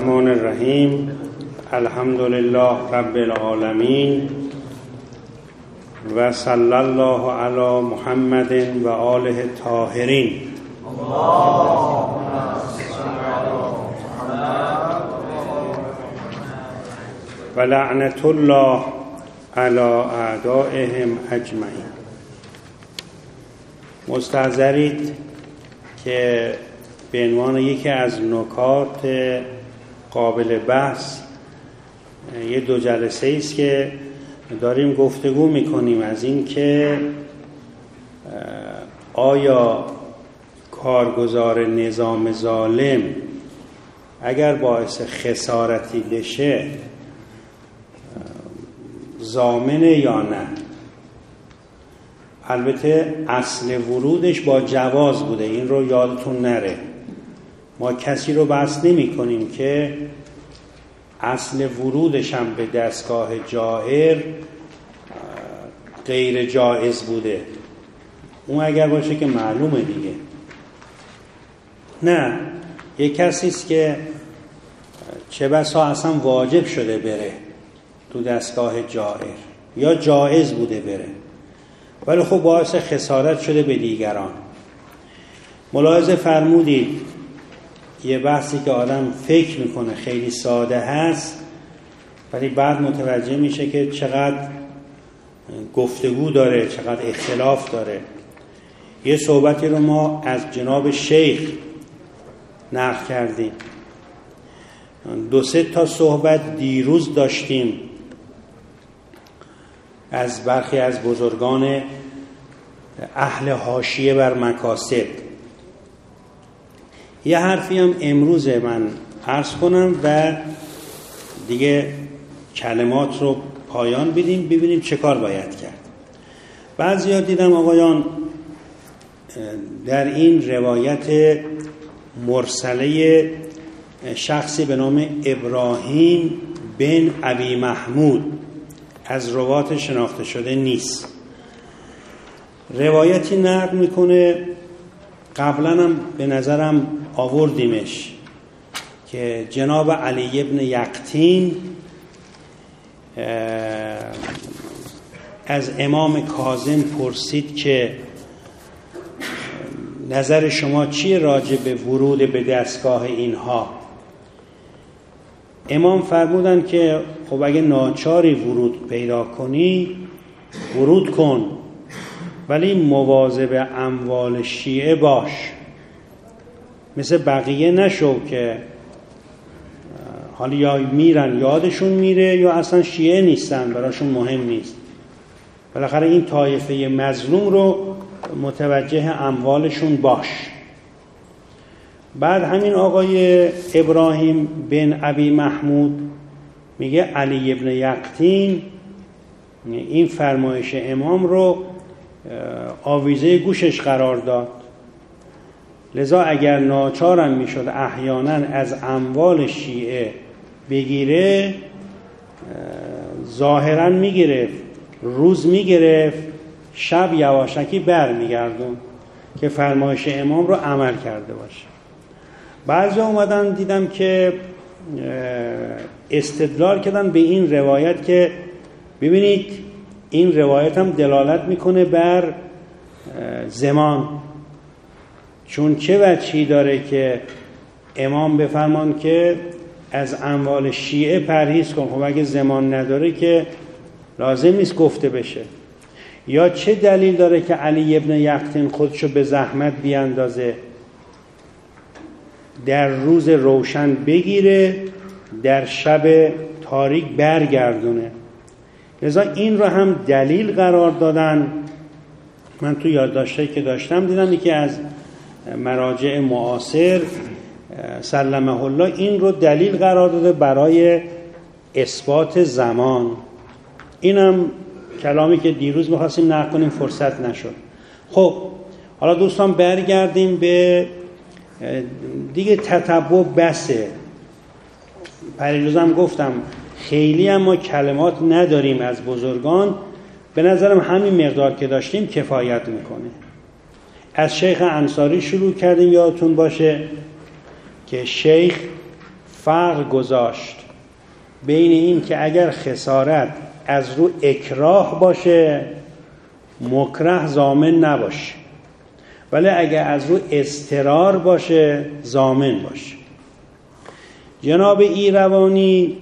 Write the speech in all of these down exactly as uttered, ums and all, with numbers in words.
الرحمن الرحیم. الحمد لله رب العالمین و صلی الله علی محمد و آله الطاهرین. و لعنت الله علی اعدائهم اجمعین. مستحضرید که به عنوان یکی از نکات قابل بحث یه دو جلسه است که داریم گفتگو میکنیم از این که آیا کارگزار نظام ظالم اگر باعث خسارتی بشه ضامنه یا نه. البته اصل ورودش با جواز بوده، این رو یادتون نره. ما کسی رو بحث نمی کنیم که اصل ورودش هم به دستگاه جائر غیر جائز بوده. اون اگر باشه که معلومه دیگه. نه، یک کسی است که چه بسا اصلا واجب شده بره تو دستگاه جائر یا جائز بوده بره، ولی خب باعث خسارت شده به دیگران. ملاحظه فرمودید یه بحثی که آدم فکر میکنه خیلی ساده هست، ولی بعد متوجه میشه که چقدر گفتگو داره، چقدر اختلاف داره. یه صحبتی رو ما از جناب شیخ نقل کردیم. دو سه تا صحبت دیروز داشتیم از برخی از بزرگان اهل حاشیه بر مکاسب. یه حرفی هم امروز من عرض کنم و دیگه کلمات رو پایان بدیم، ببینیم چه کار باید کرد. بعضیا دیدم آقایان در این روایت مرسله شخصی به نام ابراهیم بن ابی محمود از روات شناخته شده نیست. روایتی نقل میکنه، قبلا هم به نظرم آوردیمش، که جناب علی ابن یقطین از امام کاظم پرسید که نظر شما چیه راجع به ورود به دستگاه اینها؟ امام فرمودن که خب اگه ناچاری ورود پیدا کنی ورود کن، ولی مواظب اموال شیعه باش، مثل بقیه نشو که حالا یا میرن یادشون میره یا اصلا شیعه نیستن، براشون مهم نیست. بالاخره این طایفه مظلوم رو متوجه اموالشون باش. بعد همین آقای ابراهیم بن ابی محمود میگه علی ابن یقطین این فرمایش امام رو آویزه گوشش قرار داد، لذا اگر ناچارم میشد احیانا از اموال شیعه بگیره ظاهرا میگرفت، روز میگرفت، شب یواشکی بر میگردون که فرمایش امام رو عمل کرده باشه. بعضی اومدن دیدم که استدلال کردن به این روایت که ببینید این روایت هم دلالت میکنه بر زمان، چون چه وجهی داره که امام بفرمان که از اموال شیعه پرهیز کن؟ خب اگه زمان نداره که لازم نیست گفته بشه. یا چه دلیل داره که علی ابن یقطین خودشو به زحمت بیاندازه در روز روشن بگیره، در شب تاریک برگردونه؟ لذا این رو هم دلیل قرار دادن. من تو یادداشتی که داشتم دیدم یکی از مراجع معاصر سلمه الله این رو دلیل قرار داده برای اثبات زمان. اینم کلامی که دیروز می‌خواستیم نقل کنیم فرصت نشد. خب حالا دوستان برگردیم به دیگه تتبع بسه. پریروزم گفتم خیلی هم ما کلمات نداریم از بزرگان، به نظرم همین مقدار که داشتیم کفایت میکنه. از شیخ انصاری شروع کردیم، یادتون باشه که شیخ فرق گذاشت بین این که اگر خسارت از رو اکراه باشه مکره ضامن نباشه، ولی اگر از رو اضطرار باشه ضامن باشه. جناب ایروانی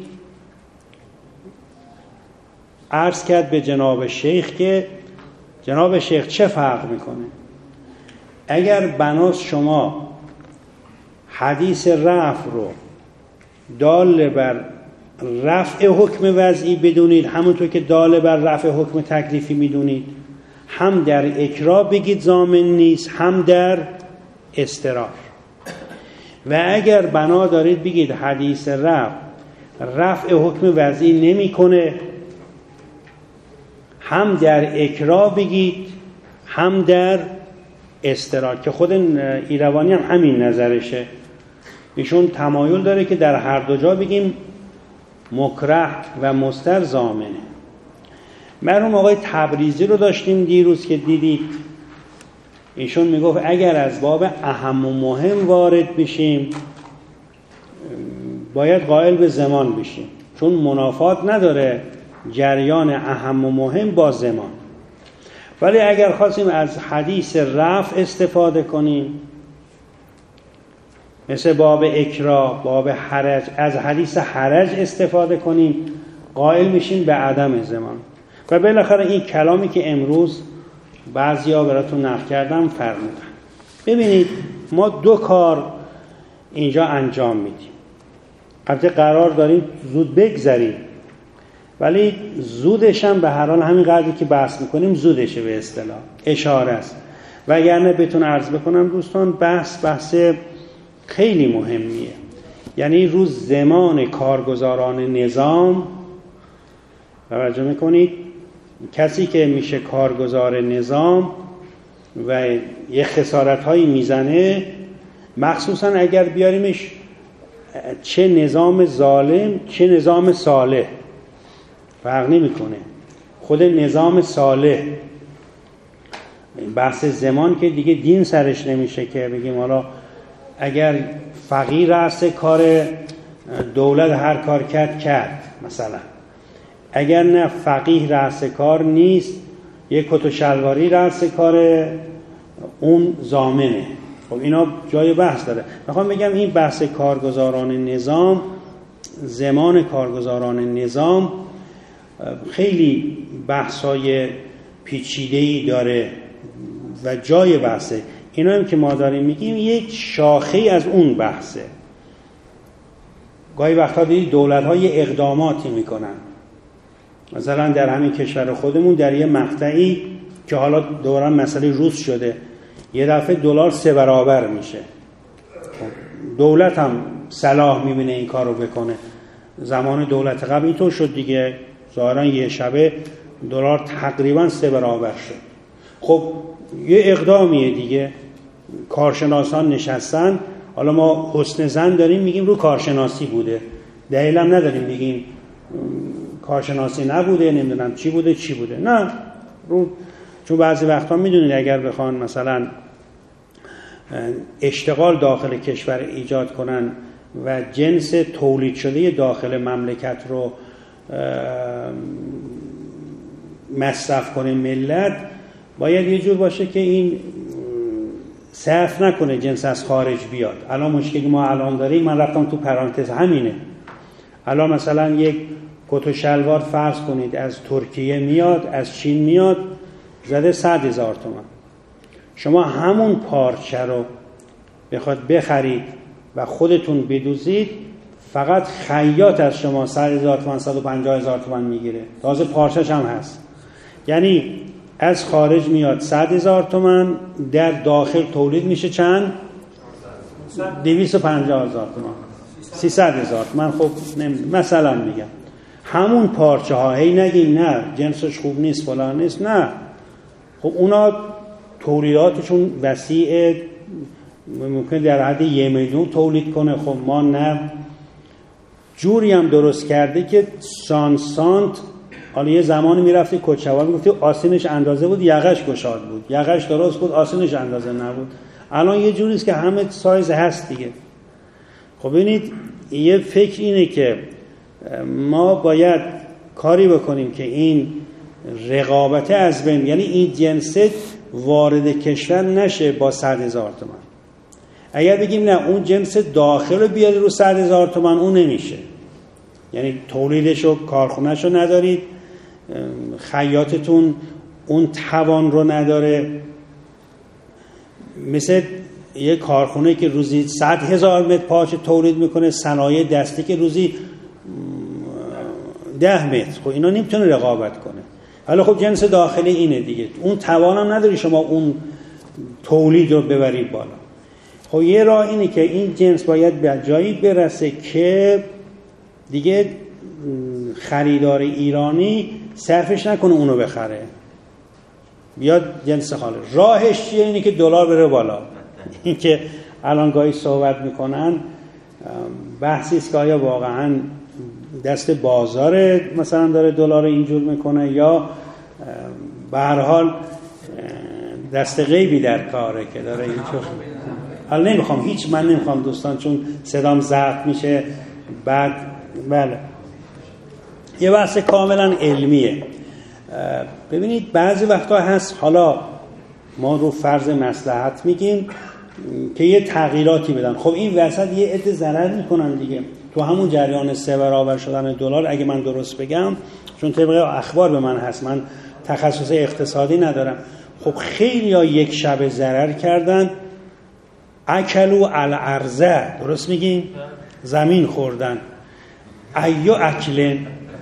عرض کرد به جناب شیخ که جناب شیخ چه فرق میکنه اگر بناس شما حدیث رفع رو دال بر رفع حکم وضعی بدونید، همونطور که دال بر رفع حکم تکلیفی میدونید، هم در اکراه بگید ضامن نیست، هم در اضطرار. و اگر بنا دارید بگید حدیث رفع رفع حکم وضعی نمیکنه، هم در اکراه بگید هم در اضطرار، که خود ایروانی هم همین نظرشه. ایشون تمایل داره که در هر دو جا بگیم مکره و مضطر ضامنه. مرحوم آقای تبریزی رو داشتیم دیروز که دیدید، ایشون میگفت اگر از باب اهم و مهم وارد بشیم باید قائل به زمان بشیم، چون منافات نداره جریان اهم و مهم با زمان. ولی اگر خواستیم از حدیث رفع استفاده کنیم مثل باب اکراه، باب حرج، از حدیث حرج استفاده کنیم قائل میشیم به عدم زمان. و بالاخره این کلامی که امروز بعضیا براتون نقل کردم فرمودن. ببینید ما دو کار اینجا انجام میدیم. البته قرار داریم زود بگذریم، ولی زودش هم به هر حال همین قدری که بحث میکنیم زودشه، به اصطلاح اشاره است. وگرنه بهتون عرض بکنم دوستان بحث بحث خیلی مهمیه. یعنی روز زمان کارگزاران نظام، توجه میکنید، کسی که میشه کارگزار نظام و یه خسارت هایی میزنه، مخصوصا اگر بیاریمش چه نظام ظالم چه نظام صالح، فرق نمیکنه، خود نظام صالح، بحث زمان که دیگه دین سرش نمیشه که بگیم حالا اگر فقیر رأس کار دولت هر کار کرد کرد مثلا، اگر نه فقیه رأس کار نیست یک کت و شلواری رأس کار اون ضامنه. خب اینا جای بحث داره. میخوام بگم این بحث کارگزاران نظام، زمان کارگزاران نظام خیلی بحثای پیچیده‌ای داره و جای بحثه. اینا هم که ما داریم میگیم یک شاخه از اون بحثه. گاهی وقتا دیدید دولت‌ها یه اقداماتی میکنن، مثلا در همین کشور خودمون در یه مقطعی که حالا دوران مسئله روز شده یه دفعه دلار سه برابر میشه. دولت هم صلاح میبینه این کار رو بکنه. زمان دولت قبل اینطور شد دیگه، ظاهرا یه شبه دلار تقریبا سه برابر شد. خب یه اقدامیه دیگه، کارشناسان نشستن، حالا ما حسن ظن داریم میگیم رو کارشناسی بوده، دلیل هم نداریم میگیم کارشناسی نبوده، نمیدونم چی بوده چی بوده، نه رو، چون بعضی وقتا میدونید اگر بخوان مثلا اشتغال داخل کشور ایجاد کنن و جنس تولید شده داخل مملکت رو مصرف کنه ملت، باید یه جور باشه که این صرف نکنه جنس از خارج بیاد. الان مشکلی ما الان داریم، من رفتم تو پرانتز همینه، الان مثلا یک کت و شلوار فرض کنید از ترکیه میاد، از چین میاد، زده صد هزار تومان. شما همون پارچه رو بخواد بخرید و خودتون بدوزید، فقط خیاط از شما صد هزار تومان صد و پنجاه هزار تومان میگیره، تازه پارچه‌ش هم هست. یعنی از خارج میاد صد هزار تومان، در داخل تولید میشه چند؟ دویست و پنجاه هزار تومان، سیصد هزار تومان. خب مثلا میگم همون پارچه ها، هی نگیم نه جنسش خوب نیست فلان نیست، نه، خب اونا تولیداتشون وسیعه، ممکن در حد یه میلیون تولید کنه. خب ما نه، جوری هم درست کرده که سان سانت، حالا یه زمانی میرفتی کچه‌وار میگفتی آستینش اندازه بود یقش گشاد بود، یقش درست بود آستینش اندازه نبود. الان یه جوریست که همه سایز هست دیگه. خب ببینید یه فکر اینه که ما باید کاری بکنیم که این رقابت از بین، یعنی این جنس وارد کشور نشه با صد هزار تومان. اگر بگیم نه اون جنس داخل رو بیاد رو صد هزار تومان، اون نمیشه. یعنی تولیدش و کارخونهش رو ندارید، خیاطتون اون توان رو نداره. مثل یه کارخونه که روزی صد هزار متر پارچه تولید میکنه، صنایع دستی که روزی ده متر، خب اینا نمیتونه رقابت کنه. حالا خب جنس داخلی اینه دیگه، اون توان هم نداری شما اون تولید رو ببری بالا. خب یه راه اینه که این جنس باید به جایی برسه که دیگه خریدار ایرانی صرفش نکنه اونو بخره، بیاد جنس خالص. راهش چیه؟ اینه که دلار بره بالا. این که الان گاهی صحبت میکنن بحثی است که آیا واقعا دست بازار مثلا داره دلار اینجور میکنه یا به هر حال دست غیبی در کاره که داره اینجور. حالا نمیخوام هیچ من نمیخوام دوستان، چون صدام ضبط میشه بعد. بله یه بحث کاملا علمیه. ببینید بعضی وقتا هست، حالا ما رو فرض مصلحت میگیم که یه تغییراتی بدن، خب این وسط یه عده ضرر میکنن دیگه تو همون جریان سه برابر شدن دلار. اگه من درست بگم، چون طبق اخبار به من هست، من تخصص اقتصادی ندارم، خب خیلی ها یک شب ضرر کردن. اکلو الارضه، درست میگیم؟ زمین خوردن. ایو اکلن،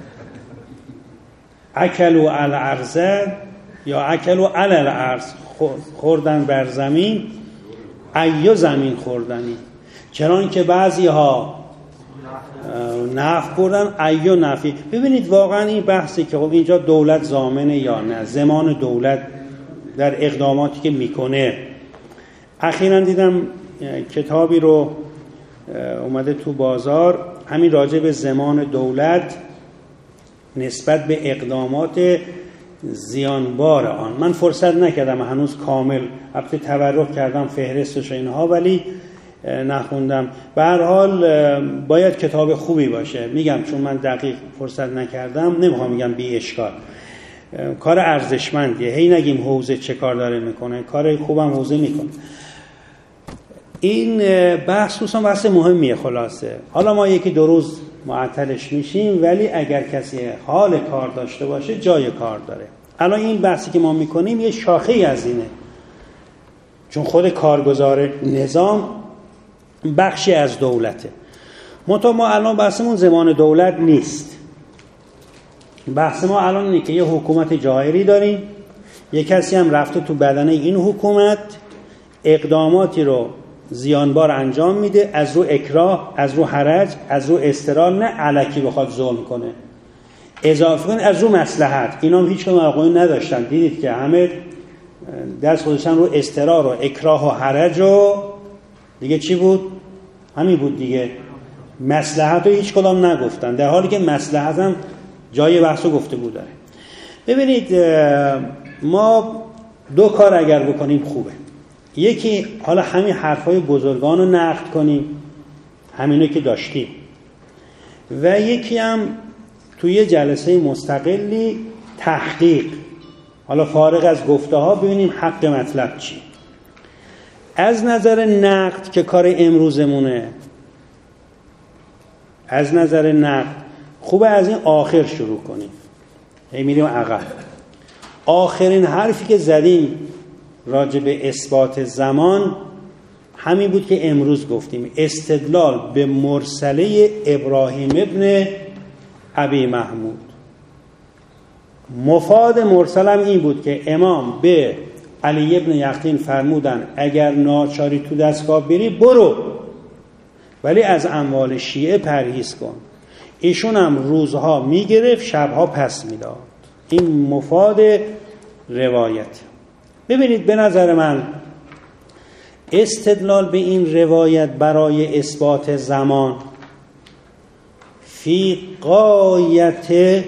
اکلو الارضه یا اکلو الارض، خوردن بر زمین. ایو زمین خوردنی، چنان که بعضی ها نفع بردن، ایو نفی. ببینید واقعا این بحثی که خب اینجا دولت ضامنه یا نه، زمان دولت در اقداماتی که میکنه. اخیراً دیدم کتابی رو اومده تو بازار، همین راجع به زمان دولت نسبت به اقدامات زیانبار آن. من فرصت نکردم هنوز کامل، البته تبرک کردم فهرستش اینها ولی نخوندم. به هر حال باید کتاب خوبی باشه، میگم چون من دقیق فرصت نکردم، نمیخوام میگم بی اشکال. کار ارزشمندیه، هی نگیم حوزه چه کار داره میکنه، کار خوبم حوزه میکنه. این بحث دوستان بحث مهمیه. خلاصه حالا ما یکی دو روز معطلش میشیم، ولی اگر کسی حال کار داشته باشه جای کار داره. الان این بحثی که ما میکنیم یه شاخه‌ای از اینه، چون خود کارگزار نظام بخشی از دولته. منتها ما الان بحثمون زمان دولت نیست. بحث ما الان اینه که یه حکومت جائری داریم، یه کسی هم رفته تو بدنه این حکومت اقداماتی رو زیانبار انجام میده، از رو اکراه، از رو حرج، از رو استرار، نه الکی بخواد ظلم کنه، اضافه کنه از رو مصلحت. اینا هم هیچ کدوم آقایون نداشتن، دیدید که همه دست گذاشتن رو استرار و اکراه و حرج و دیگه چی بود؟ همین بود دیگه. مصلحت رو هیچ کدام نگفتن، در حالی که مصلحت هم جای بحث و گفتگو داره. ببینید ما دو کار اگر بکنیم خوبه. یکی حالا همین حرفای بزرگان رو نقد کنیم، همینو که داشتیم، و یکی هم توی جلسه مستقلی تحقیق، حالا فارغ از گفته ها، ببینیم حق مطلب چی. از نظر نقد که کار امروزمونه، از نظر نقد خوبه از این آخر شروع کنیم، هی میریم عقب. آخرین حرفی که زدیم راجع به اثبات زمان همین بود که امروز گفتیم، استدلال به مرسله ابراهیم ابن ابی محمود. مفاد مرسلم این بود که امام به علی ابن یقطین فرمودن اگر ناچاری تو دستگاه بری برو، ولی از اموال شیعه پرهیز کن. ایشون هم روزها میگرفت، شبها پس میداد. این مفاد روایت. ببینید به نظر من استدلال به این روایت برای اثبات زمان فی غایت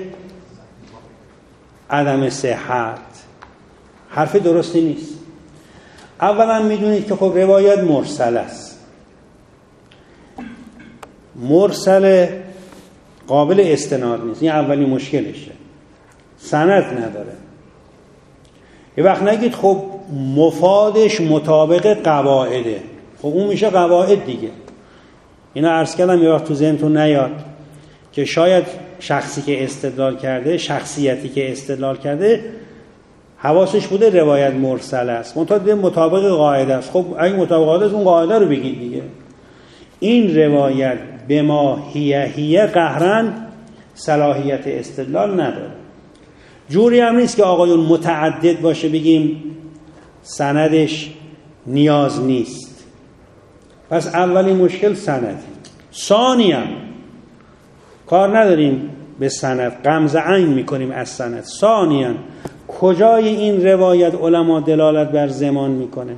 عدم صحت، حرف درستی نیست. اولا میدونید که خب روایت مرسل است. مرسل قابل استناد نیست. این اولی مشکلشه، سند نداره. یه وقت نگید خب مفادش مطابق قواعده، خب اون میشه قواعد دیگه. اینا عرض کردم یه وقت تو ذهنتون نیاد که شاید شخصی که استدلال کرده، شخصیتی که استدلال کرده حواسش بوده روایت مرسل است، منتها مطابق قاعده است. خب اگه مطابق قاعده است اون قاعده رو بگید دیگه. این روایت به ما هیه هیه قهرن صلاحیت استدلال نداره. جوری هم نیست که آقایون متعدد باشه بگیم سندش نیاز نیست. پس اولی مشکل سند. ثانیاً کار نداریم به سند، غمزه عین میکنیم از سند. ثانیاً کجای این روایت علما دلالت بر زمان میکنه؟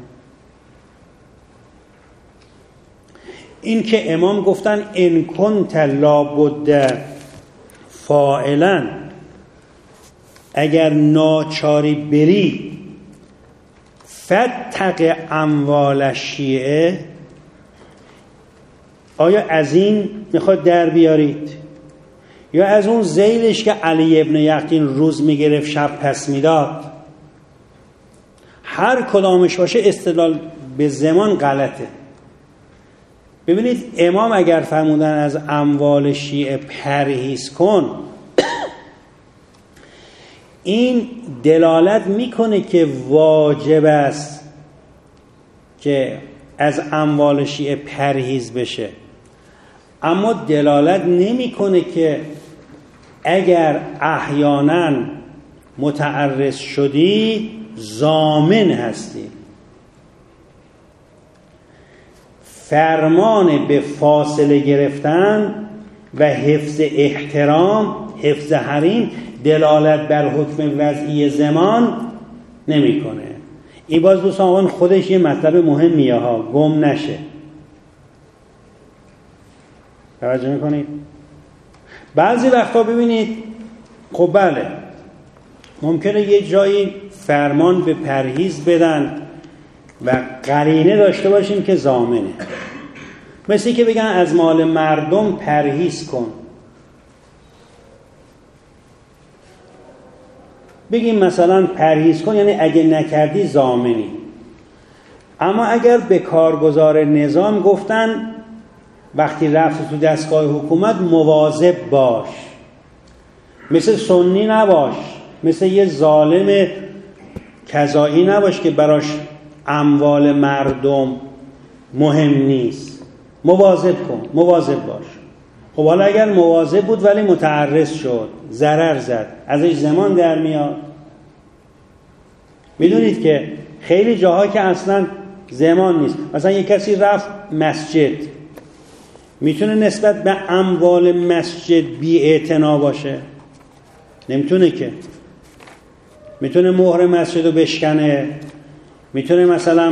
این که امام گفتن ان کنت لابد فاعلا، اگر ناچاری بری فتق اموال الشیعه، آیا از این میخواد در بیارید یا از اون ذیلش که علی ابن یقین روز میگرفت شب پس میداد؟ هر کدامش باشه استدلال به زمان غلطه. ببینید امام اگر فرمودن از اموال شیعه پرهیز کن، این دلالت میکنه که واجب است که از اموال شیعه پرهیز بشه، اما دلالت نمیکنه که اگر احیانا متعرض شدی ضامن هستی. فرمان به فاصله گرفتن و حفظ احترام، حفظ حریم، دلالت بر حکم وضعی زمان نمیکنه. این باز دوستان خودش یه مطلب مهمیه ها، گم نشه. توجه میکنید؟ بعضی وقتا ببینید خب بله ممکنه یه جایی فرمان به پرهیز بدن و قرینه داشته باشیم که ضامنه، مثل که بگن از مال مردم پرهیز کن. بگیم مثلا پرهیز کن یعنی اگه نکردی ضامنی. اما اگر به کارگزار نظام گفتن وقتی رفت تو دستگاه حکومت مواظب باش، مثل سنی نباش، مثل یه ظالم کذایی نباش که براش اموال مردم مهم نیست، مواظب کن، مواظب باش. خب حالا اگر مواظب بود ولی متعرض شد، ضرر زد، ازش زمان در میاد. میدونید که خیلی جاها که اصلا زمان نیست، مثلا یک کسی رفت مسجد، میتونه نسبت به اموال مسجد بی اعتنا باشه؟ نمیتونه که. میتونه مهر مسجد رو بشکنه، میتونه مثلا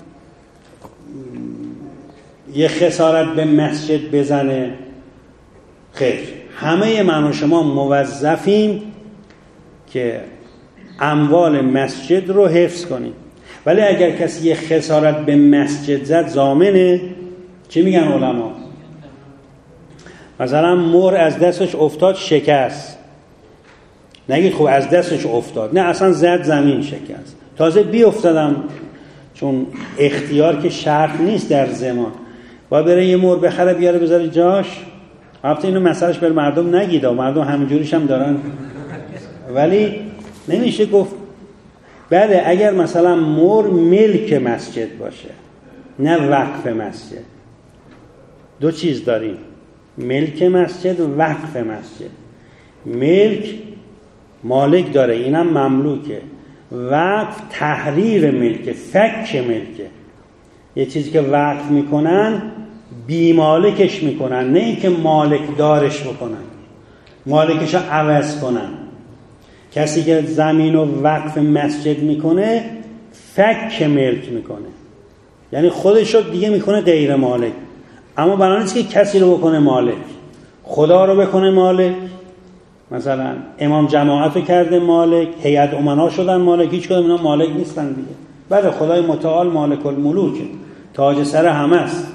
یه خسارت به مسجد بزنه. خیر، همه من و شما موظفیم که اموال مسجد رو حفظ کنیم، ولی اگر کسی یه خسارت به مسجد زد ضامنه؟ چی میگن علما؟ مثلا مهر از دستش افتاد شکست، نگید خب از دستش افتاد، نه اصلا زد زمین شکست. تازه بی افتادم، چون اختیار که شرط نیست در زمان، باید بره یه مهر بخره بیاره بذاره جاش. البته اینو مسئلهش بر مردم نگید، مردم همینجوریش هم دارن، ولی نمیشه گفت. بله اگر مثلا مهر ملک مسجد باشه نه وقف مسجد، دو چیز داریم، ملک مسجد و وقف مسجد. ملک مالک داره، اینم مملوکه. وقف تحریر ملکه، فک ملکه. یه چیزی که وقف میکنن بی مالکش میکنن، نه اینکه مالک دارش بکنن، مالکش رو عوض کنن. کسی که زمین و وقف مسجد میکنه فک ملک میکنه، یعنی خودش رو دیگه میکنه غیر مالک. اما برای نیست که کسی رو بکنه مالک، خدا رو بکنه مالک. مثلا امام جماعت رو کرده مالک، هیئت امنا شدن مالک، هیچ کدوم اینا مالک نیستن دیگه. بله خدای متعال مالک الملوکه، تاج سر همه است،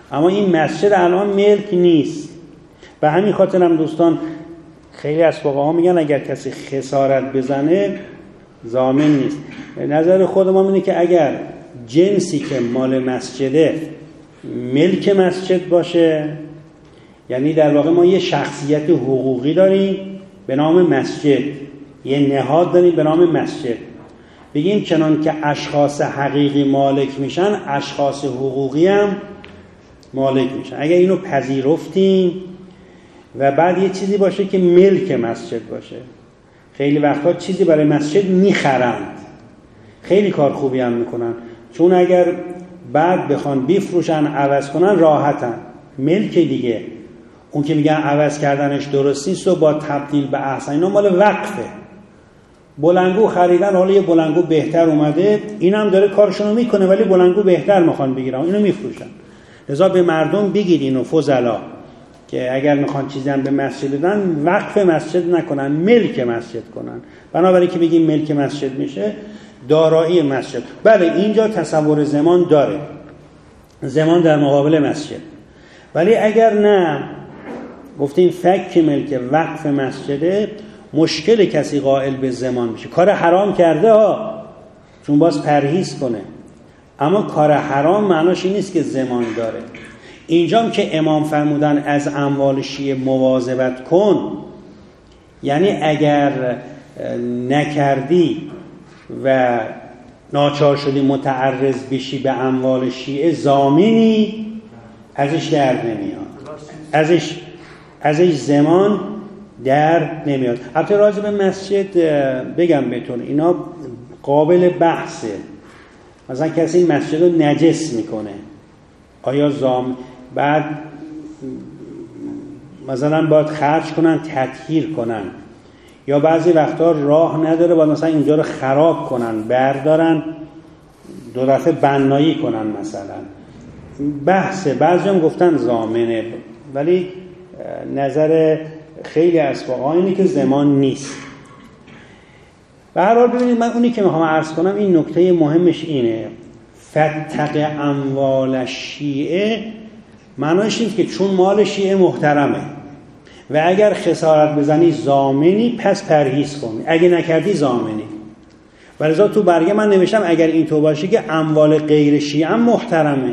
اما این مسجد الان ملک نیست. به همین خاطر هم دوستان خیلی از فقها میگن اگر کسی خسارت بزنه ضامن نیست. نظر خود ما اینه که اگر جنسی که مال مسجده ملک مسجد باشه، یعنی در واقع ما یه شخصیت حقوقی داریم به نام مسجد، یه نهاد داریم به نام مسجد، بگیم چنان که اشخاص حقیقی مالک میشن اشخاص حقوقی هم مالک میشن. اگر اینو پذیرفتیم و بعد یه چیزی باشه که ملک مسجد باشه، خیلی وقتا چیزی برای مسجد میخرند، خیلی کار خوبی هم میکنن، چون اگر بعد بخوان بفروشن عوض کنن راحتن، ملک دیگه. اون که میگن عوض کردنش درست نیست و با تبدیل به احسن، اینا مال وقفه. بلنگو خریدن، حالا یه بلنگو بهتر اومده، اینم داره کارشونو میکنه ولی بلنگو بهتر میخوان بگیرن، اینو میفروشن. لذا به مردم بگید اینو فضلا که اگر میخوان چیزی هم به مسجد بدن وقف مسجد نکنن، ملک مسجد کنن. بنابراین که بگیم ملک مسجد میشه دارایی مسجد. بله اینجا تصور زمان داره، زمان در مقابل مسجد، ولی اگر نه گفتیم فک ملک وقف مسجده، مشکل کسی قائل به زمان میشه. کار حرام کرده ها، چون باز پرهیز کنه، اما کار حرام معناش این نیست که زمان داره. اینجام که امام فرمودن از اموال شیعه مواظبت کن، یعنی اگر نکردی و ناچار شدی متعرض بشی به اموال شیعه ضامنی ازش در نمیاد، ازش ازش زمان در نمیاد. حتی راجع به مسجد بگم بهتون اینا قابل بحثه. مثلا کسی این مسجد رو نجس میکنه، آیا زام بعد مثلا باید خرج کنن تطهیر کنن، یا بعضی وقتا راه نداره باید مثلا اینجا رو خراب کنن بردارن دو دفعه بنایی کنن مثلا، بحثه. بعضی هم گفتن ضامنه، ولی نظر خیلی از فقها اینه که زمان نیست. به هر حال ببینید، من اونی که میخوام عرض کنم این نکته مهمش اینه، فتق اموال شیعه معناش اینه که چون مال شیعه محترمه و اگر خسارت بزنی ضامنی، پس پرهیز کن، اگه نکردی ضامنی. ولذا تو برگه من نوشتم اگر این تو باشه که اموال غیر شیعه هم محترمه.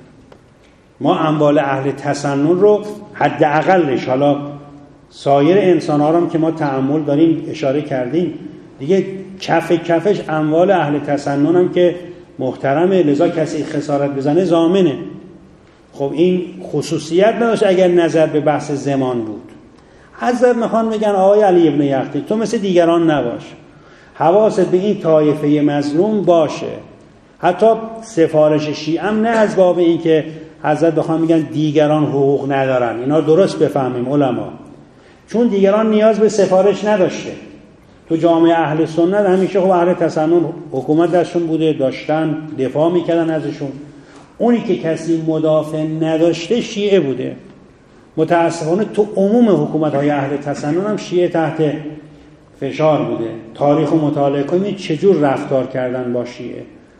ما اموال اهل تسنن رو حداقلش، حالا سایر انسان ها هم که ما تأمل داریم اشاره کردیم دیگه، کف کفش اموال اهل تسنن هم که محترمه، لذا کسی خسارت بزنه ضامنه. خب این خصوصیت نداشت اگر نظر به بحث زمان بود. حضرت میخوان بگن آقای علی ابن یقطی تو مثل دیگران نباش، حواست به این طایفه مظلوم باشه. حتی سفارش شیعه هم نه از باب این که حضرت بخوان میگن دیگران حقوق ندارن، اینا درست بفهمیم علما، چون دیگران نیاز به سفارش نداشته. تو جامعه اهل سنت همیشه خب اهل تسنن حکومت دستشون بوده، داشتن، دفاع میکردن ازشون. اونی که کسی مدافع نداشته شیعه بوده. متاسفانه تو عموم حکومت‌های اهل تسنن هم شیعه تحت فشار بوده. تاریخ رو مطالعه کنید چجور رفتار کردن با شیعه،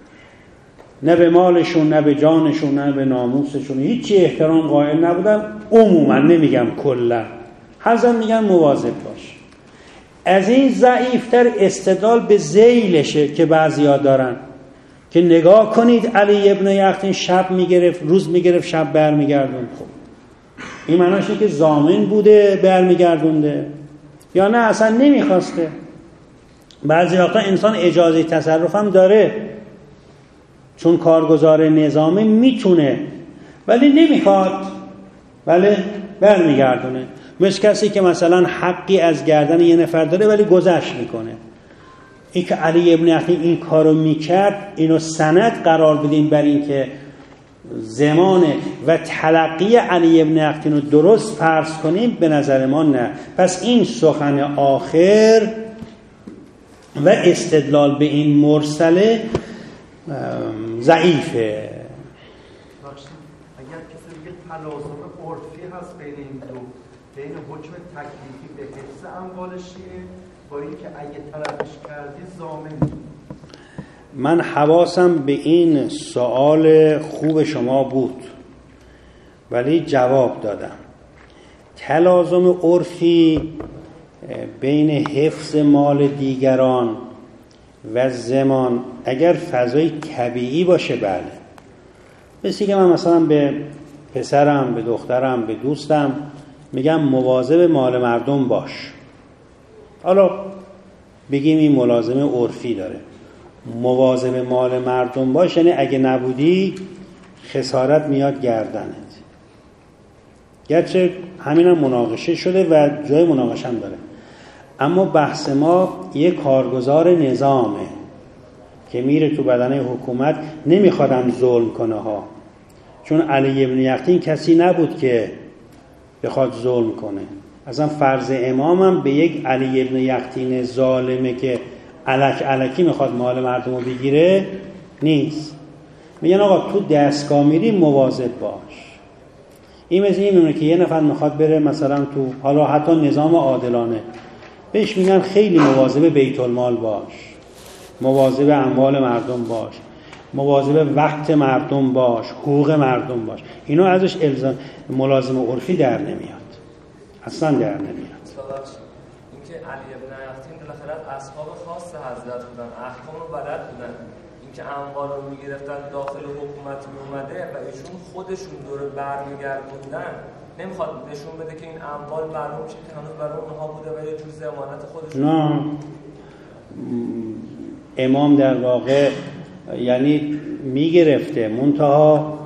نه به مالشون، نه به جانشون، نه به ناموسشون هیچی احترام قائل نبودن. عموما نمیگم کلا، حضرت میگن مواظب باش. از این ضعیفتر استدلال به ذیلشه که بعضیا دارن که نگاه کنید علی ابن یقطی شب میگرفت روز میگرفت شب برمیگردوند. خب این معناشه که ضامن بوده برمیگردونده یا نه اصلا نمیخواسته. بعضی وقتا انسان اجازه تصرف هم داره، چون کارگزار نظامی میتونه ولی نمیخواد، ولی برمیگردونه. مثل کسی که مثلا حقی از گردن یه نفر داره ولی گذشت میکنه. این که علی ابن یقطی این کارو میکرد، اینو سند قرار بدیم بر این که زمان و تلقی علی ابن یقطی رو درست فرض کنیم، به نظر ما نه. پس این سخن آخر و استدلال به این مرسله ضعیفه. اگر کسی بگه تلازم عرفی هست بین این دو، بین حکم تکلیفی به حفظ اموال شیعه با این که اگه طلبش کردی ضامن. من حواسم به این سوال خوب شما بود، ولی جواب دادم. تلازم عرفی بین حفظ مال دیگران و زمان اگر فضای طبیعی باشه بله. مثل که من مثلا به پسرم، به دخترم، به دوستم میگم مواظب مال مردم باش. حالا بگیم این ملازمه عرفی داره. مواظب مال مردم باش یعنی اگه نبودی خسارت میاد گردنت. گرچه همین هم مناقشه شده و جای مناقشه هم داره، اما بحث ما یک کارگزار نظامه که میره تو بدنه حکومت. نمیخوادم ظلم کنه ها، چون علی ابن یقطین کسی نبود که بخواد ظلم کنه. اصلا فرض امامم به یک علی ابن یقطین ظالمه که الک الکی میخواد مال مردم رو بگیره نیست. میگن آقا تو دستگاه میری مواظب باش. این مثل این میمونه که یه نفر میخواد بره مثلا تو حالا حتی نظام عادلانه، بهش میگن خیلی مواظب بیت المال باش، مواظب اموال مردم باش، مواظب وقت مردم باش، حقوق مردم باش. اینا ازش الزام ملازم عرفی در نمیاد، اصلا در نمیاد. اینکه علی ابن یقطین بالاخره اصحاب خاص حضرت بودن، احکام رو بلد بودن، اینکه اموال رو میگرفتن داخل حکومت میومده و ایشون خودشون دوره برمیگردوندن، نمیخواد نشون بده که این اموال برام چه که هنوز برای اونها بوده و یه جور ضمانت خودشون. نه، امام در واقع یعنی میگرفته منتها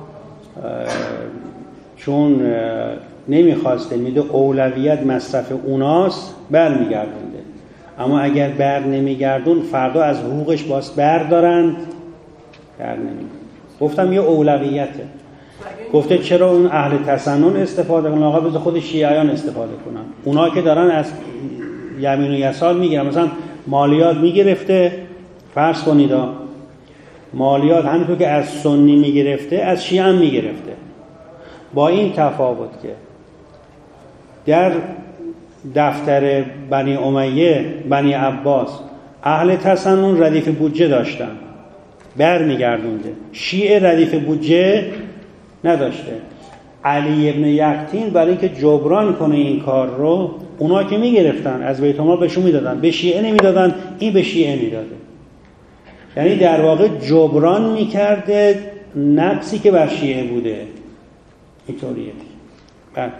چون نمیخواسته میده اولویت مصرف اوناست برمیگردونده. اما اگر بر نمیگردون فردا از حقوقش باز بردارند بر نمیگردون. گفتم یه اولویته. گفته چرا اون اهل تسنن استفاده کنن؟ آقا بذار خود شیعیان استفاده کنن. اونا که دارن از یمین و یسار میگیرن، مثلا مالیات میگرفته، فرض کنید مالیات همونطور که از سنی میگرفته از شیعه هم میگرفته، با این تفاوت که در دفتر بنی امیه بنی عباس اهل تسنن ردیف بودجه داشتن بر میگردونده، شیعه ردیف بودجه نداشته. علی ابن یقطین برای اینکه جبران کنه این کار رو، اونا که میگرفتن از بیت المال بهشون میدادن، به شیعه نمیدادن، این به شیعه میداده. یعنی در واقع جبران میکرده نقصی که بر شیعه بوده. اینطوریه. بعد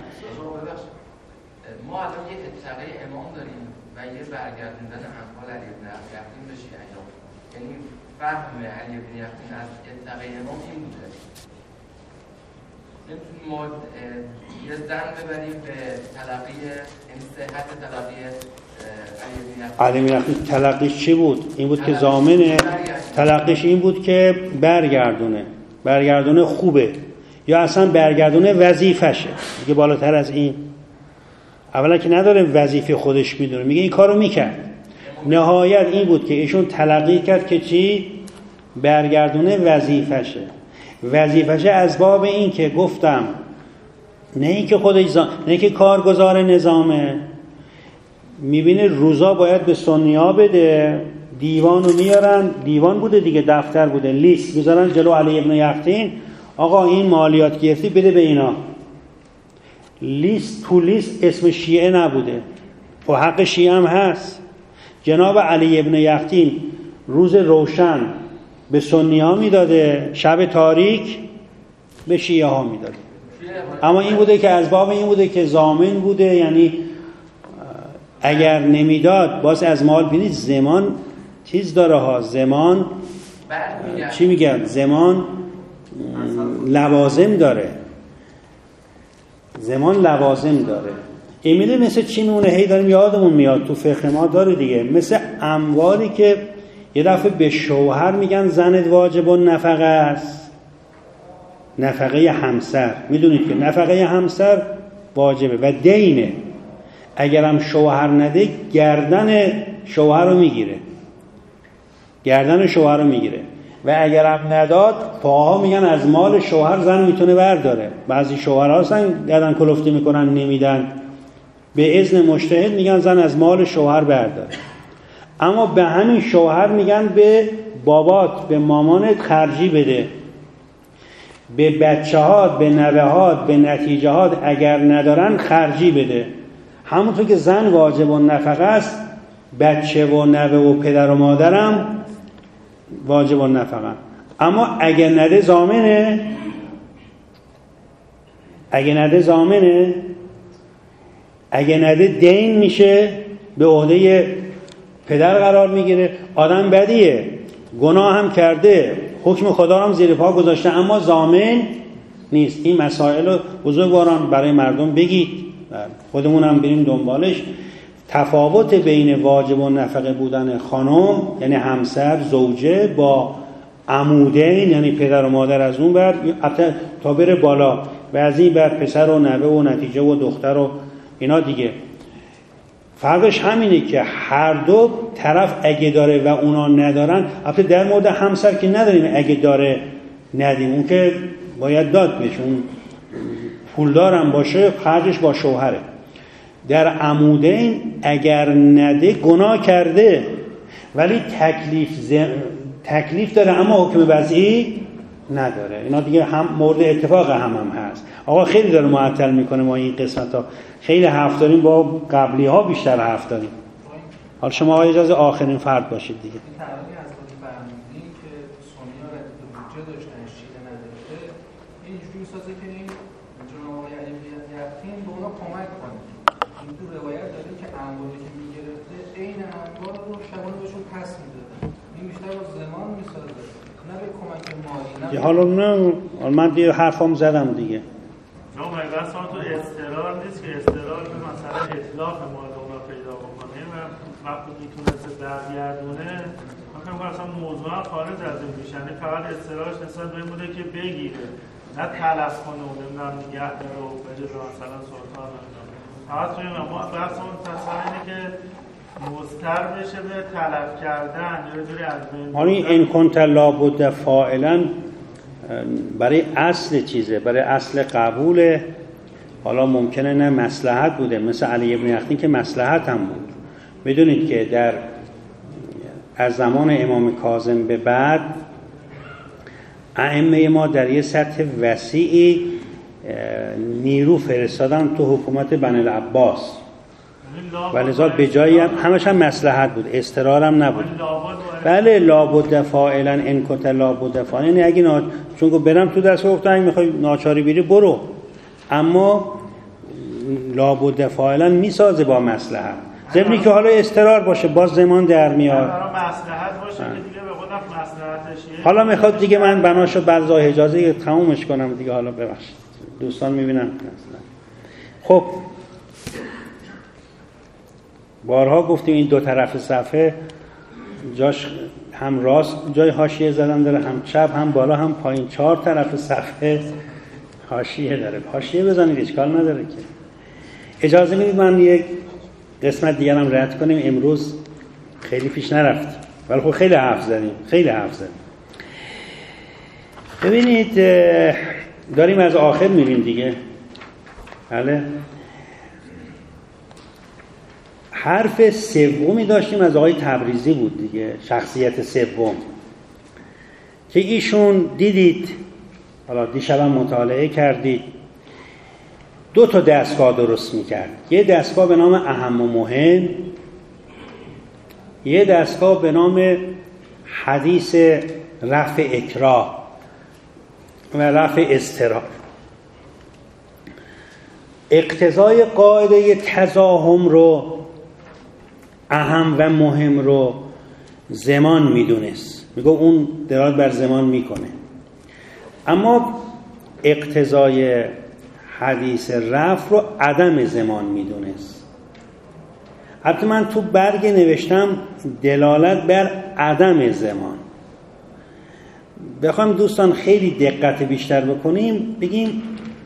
ما الان یه اتقای امام داریم و یه برگردوندن اموال علی ابن یقطین به شیعیان. یعنی فهم علی ابن یقطین از اتقای امام این بوده. نمیتونیم ما یه زن ببریم به تلقی این صحت تلقی علی ابن یقطین. تلقیش چی بود؟ این بود که ضامنه. تلقیش این بود که برگردونه. برگردونه خوبه یا اصلا برگردونه وظیفشه. دیگه بالاتر از این اولا که نداره وظیفه خودش میدونه، میگه این کارو میکرد. نهایت این بود که ایشون تلقی کرد که چی؟ برگردونه وظیفشه. وظیفشه از باب این که گفتم نه این که خودش زا... نه که کارگزار نظامه، میبینه روزا باید به سنیا بده، دیوانو میارن، دیوان بوده دیگه، دفتر بوده، لیست میذارن جلو علی ابن یقطین، آقا این مالیات گرفتی بده به اینا. لیست تو لیست اسم شیعه نبوده و حق شیعه هم هست. جناب علی ابن یقطین روز روشن به سنی ها میداده، شب تاریک به شیعه ها میداده. اما این بوده که از باب این بوده که ضامن بوده، یعنی اگر نمیداد باز از مال بینید زمان چیز داره ها، زمان چی میگن؟ زمان لوازم داره، زمان لوازم داره. امیلی مثل چی میمونه؟ هی داریم یادمون میاد تو فقه ما داره دیگه، مثل اموالی که یه دفعه به شوهر میگن زنت واجب و نفقه است، نفقه همسر. میدونید که نفقه همسر واجبه و دینه، اگرم شوهر نده گردن شوهر رو میگیره، گردن شوهر رو میگیره و اگرم نداد پاها میگن از مال شوهر زن میتونه برداره. بعضی شوهرها هستن گردن کلفتی میکنن نمیدن، به اذن مجتهد میگن زن از مال شوهر برداره. اما به همین شوهر میگن به بابات به مامانت خرجی بده. به بچه‌هات، به نوه‌هات، به نتیجه‌هات اگر ندارن خرجی بده. همونطور که زن واجب النفقه است، بچه و نوه و پدر و مادرم واجب النفقه. اما اگه نده ضامنه، اگه نده ضامنه، اگه نده دین میشه، به عهده پدر قرار میگیره. آدم بدیه، گناه هم کرده، حکم خدا هم زیر پا گذاشته، اما ضامن نیست. این مسائل رو بزرگواران برای مردم بگید، خودمون هم بریم دنبالش. تفاوت بین واجب النفقه بودن خانم یعنی همسر، زوجه، با عمودین یعنی پدر و مادر از اون بر تا بره بالا و از این بر پسر و نوه و نتیجه و دختر و اینا دیگه. فرقش همینه که هر دو طرف اگه داره و اونا ندارن. البته در مورد همسر که نداریم اگه داره ندیم، اون که باید داد بهشون، پولدارم باشه خرجش با شوهره. در عمودین اگر نده گناه کرده، ولی تکلیف ز... تکلیف داره اما حکم وضعی نداره. اینا دیگه هم مورد اتفاق هم هم هست. آقا خیلی داره معطل میکنه ما این قسمت ها، خیلی حرف داریم، با قبلی ها بیشتر حرف داریم. حالا شما اجازه آخرین فرد باشید دیگه. این تمامی از خودی فرمودی که سونی ها ردیف بودجه داشتن، شیعه نداشته، اینجوری میسازه که این جناب آقای علی یقین به اونا کمک کنه. این تو روایت داریم که اموالی که میگرفته این اموال رو شبانه بهشون پس میداده. این بیشتر با زمان میسازه، نه به کمک مالی. نه حالا نه من دیگه حرفام زدم دیگه. نه بس تو استقرار نیست که استقرار به مثلا اطلاق مال اونا پیدا بکنه و وقتی میتونسته برگردونه. من فکر کنم اصلا موضوع خارج از این میشه، یعنی فقط استقرارش نسبت به این بوده که بگیره، نه تلف کنه و نمیدونم نگه داره و بده به مثلا سلطان نمیدونم. فقط توی ما بحث اون تصور اینه که مضطر بشه به تلف کردن یا جوری از بین. حالا این ان کنت لابد فاعلا برای اصل چیزه، برای اصل قبوله. حالا ممکنه نه مصلحت بوده، مثل علی ابن یقین که مصلحت هم بود. بدونید که در از زمان امام کاظم به بعد ائمه ما در یه سطح وسیعی نیرو فرستادن تو حکومت بنی العباس، ولذا به جایی هم همش هم مصلحت بود، استقرار هم نبود. بله لابد فاعلا ان کنت لابد فاعلا، یعنی اگه نا... چون برم تو دست گفتن اگه میخوای ناچاری بری برو، اما لابد فاعلا میسازه با مصلحت. ضمنی که حالا استقرار باشه باز زمان در میاد، مصلحت باشه که دیگه به خودم مصلحتشه. حالا میخواد دیگه من بناشو بعضا اجازه تمومش کنم دیگه. حالا ببخشید دوستان میبینم مثلا. خب بارها گفتیم این دو طرف صفحه جاش هم راست جای حاشیه زدن داره، هم چپ هم بالا هم پایین، چهار طرف صفحه حاشیه داره. حاشیه بزنید اشکال نداره که. اجازه میدید من یک قسمت دیگر هم رد کنیم، امروز خیلی پیش نرفت ولی خب خیلی حرف زدیم، خیلی حرف زدیم. ببینید داریم از آخر میریم دیگه. بله حرف سومی داشتیم از آقای تبریزی بود دیگه، شخصیت سوم که ایشون دیدید، حالا دیشب هم مطالعه کردید، دو تا دستگاه درست میکرد. یه دستگاه به نام اهم و مهم، یه دستگاه به نام حدیث رفع اکراه و رفع اضطرار. اقتضای قاعده تزاحم رو، اهم و مهم رو زمان میدونست، میگه اون دلالت بر زمان میکنه. اما اقتضای حدیث رفع رو عدم زمان میدونست. حتی من تو برگ نوشتم دلالت بر عدم زمان. بخوام دوستان خیلی دقت بیشتر بکنیم بگیم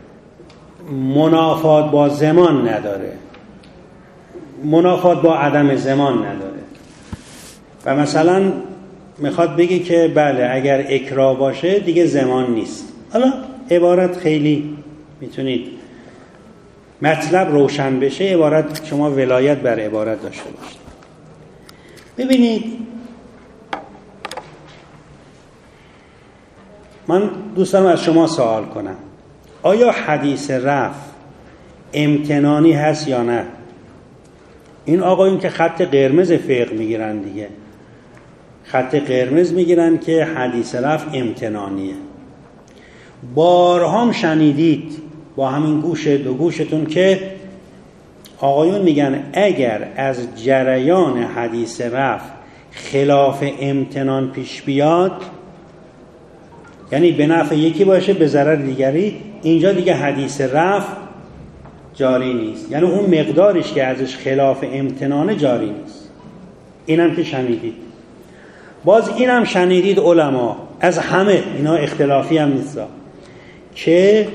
منافات با زمان نداره، منافات با عدم زمان نداره. و مثلا میخواد بگه که بله اگر اکراه باشه دیگه زمان نیست. حالا عبارت خیلی میتونید مطلب روشن بشه، عبارت شما ولایت بر عبارت داشته باشید. ببینید من دوست دارم از شما سوال کنم، آیا حدیث رفع امتنانی هست یا نه؟ این آقایون که خط قرمز فقه میگیرن دیگه، خط قرمز میگیرن که حدیث رفع امتنانیه. بارها شنیدید با همین گوش دو گوشتون که آقایون میگن اگر از جریان حدیث رفع خلاف امتنان پیش بیاد، یعنی به نفع یکی باشه به ضرر دیگری، اینجا دیگه حدیث رفع جاری نیست، یعنی اون مقدارش که ازش خلاف امتنانه جاری نیست. اینم که شنیدید. باز اینم شنیدید علما از همه، اینا اختلافی هم نیست، که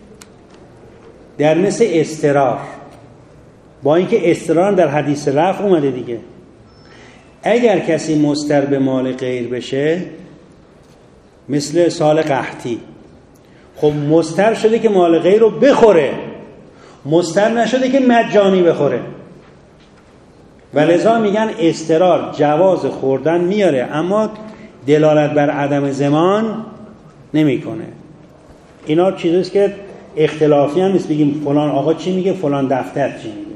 در مثل استرار، با اینکه استرار در حدیث رفع اومده دیگه، اگر کسی مستر به مال غیر بشه، مثل سال قحطی، خب مستر شده که مال غیر رو بخوره، مستر نشده که مجانی بخوره. ولذا میگن استرار جواز خوردن میاره اما دلالت بر عدم ضمان نمیکنه. اینا چیزیست که اختلافی هم نیست بگیم فلان آقا چی میگه فلان دفتر چی میگه.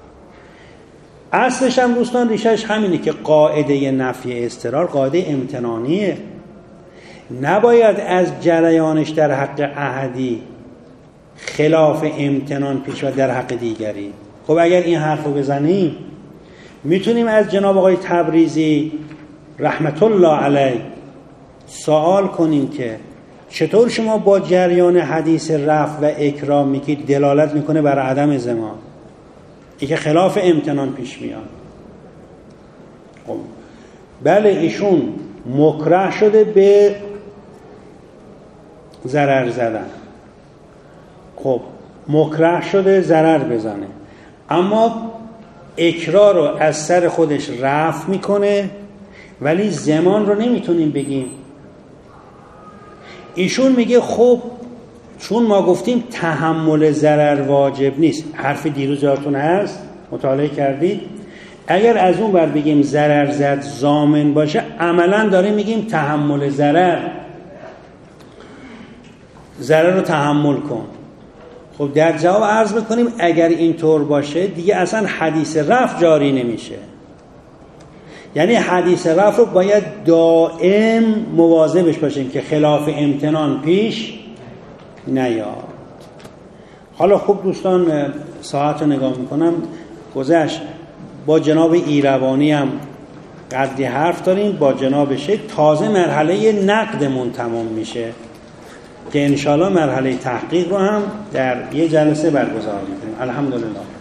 اصلش هم دوستان ریشش همینه که قاعده نفی استرار قاعده امتنانیه، نباید از جریانش در حق احدی خلاف امتنان پیش و در حق دیگری. خب اگر این حرف رو بزنیم میتونیم از جناب آقای تبریزی رحمت الله علیه سوال کنیم که چطور شما با جریان حدیث رفع و اکرام میگید دلالت میکنه بر عدم ضمان، این که خلاف امتنان پیش میاد. خب بله ایشون مکره شده به ضرر زدن، خب مکره شده ضرر بزنه، اما اکراه رو از سر خودش رفع میکنه ولی ضمان رو نمیتونیم بگیم. ایشون میگه خب چون ما گفتیم تحمل ضرر واجب نیست، حرف دیروز یادتون هست مطالعه کردید، اگر از اون بر بگیم ضرر زد ضامن باشه عملا داریم میگیم تحمل ضرر، ضرر رو تحمل کن. خب در جواب عرض میکنیم اگر اینطور باشه دیگه اصلا حدیث رفع جاری نمیشه، یعنی حدیث رفع رو باید دائم مواظبش باشیم که خلاف امتنان پیش نیاد. حالا خوب دوستان ساعت رو نگاه میکنم گذشت، با جناب ایروانی هم قدری حرف داریم، با جناب شیخ تازه مرحله نقدمون تمام میشه که انشاءالله مرحله تحقیق رو هم در یه جلسه برگزار میکنیم. الحمدلله.